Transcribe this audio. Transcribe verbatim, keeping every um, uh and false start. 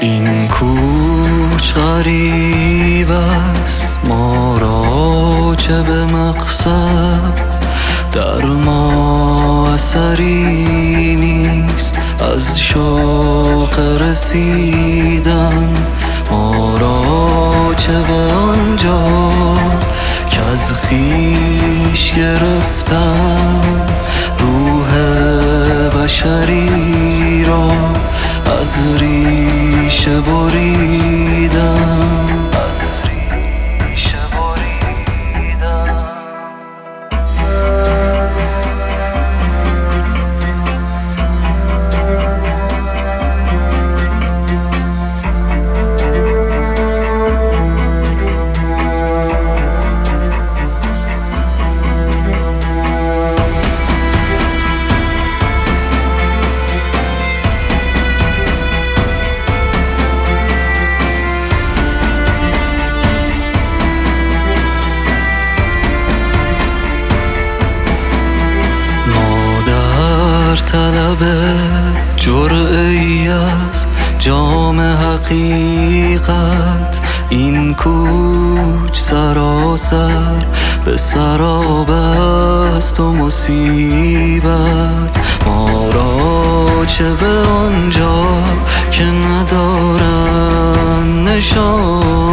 این کوچ غریب است ما را چه به مقصد، در ما اثری نیست از شوق رسیدن، ما را چه به آنجا که از خویش گرفتن، روح بشری را از ریشه بریدن، از ریشه بریدن. طلب جرعه‌ای از جام حقیقت، این کوچ سراسر به سراب است و مصیبت، ما را چه به آنجا که ندارن نشان